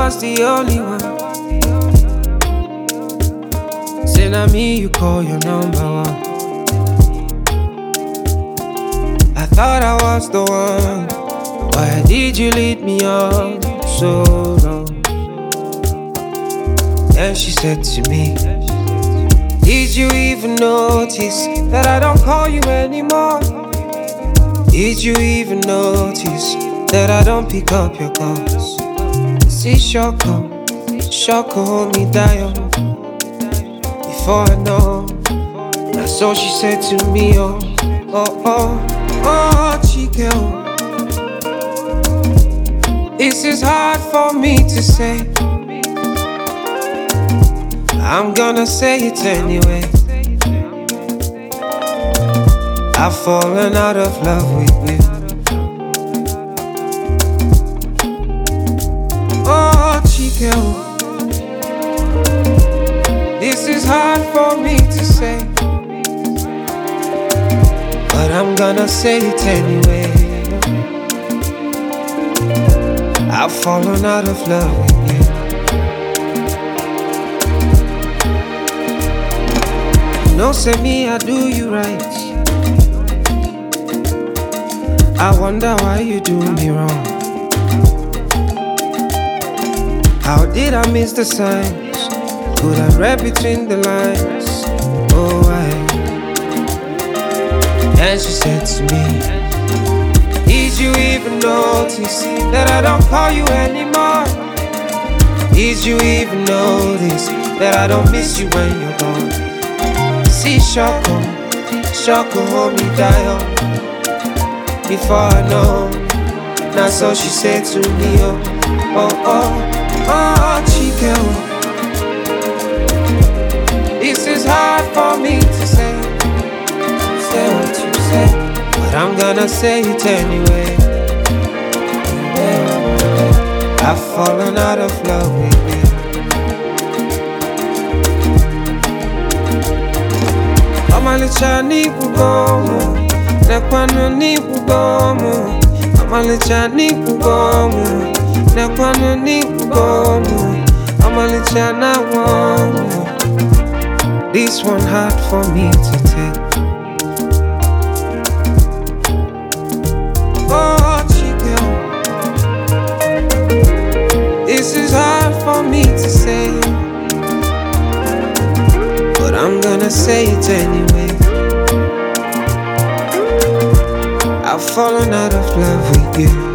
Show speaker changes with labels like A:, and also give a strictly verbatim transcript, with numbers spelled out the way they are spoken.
A: was the only one. Say na me you call your number one. I thought I was the one. Why did you lead me on so long? Then she said to me, did you even notice that I don't call you anymore? Did you even notice that I don't pick up your calls? See Shoko, Shoko hold me down. Before I know, that's all she said to me. Oh, oh, oh, oh, Chike, oh. This is hard for me to say. I'm gonna say it anyway. I've fallen out of love with you. Oh, Chike, oh. This is hard for me to say, but I'm gonna say it anyway. I've fallen out of love with you. No, say me, I do you right. I wonder why you do me wrong. How did I miss the signs? Could I read between the lines? Oh, I. And she said to me, did you even notice that I don't call you anymore? Did you even notice that I don't miss you when you're gone? See Shoko, Shoko hold me down. Before I know, that's all she said to me. Oh, oh, oh, oh, Chike, oh. This is hard for me to say. Say what you say, but I'm gonna say it anyway. I've fallen out of love with you. Amalicha ni kugomu, nekwano ni kugomu. Amalicha ni kugomu, nekwano ni kugomu. Amalicha na womu. This one hard for me to take. Oh, Chike, this is hard for me to say, but I'm gonna say it anyway. I've fallen out of love with you.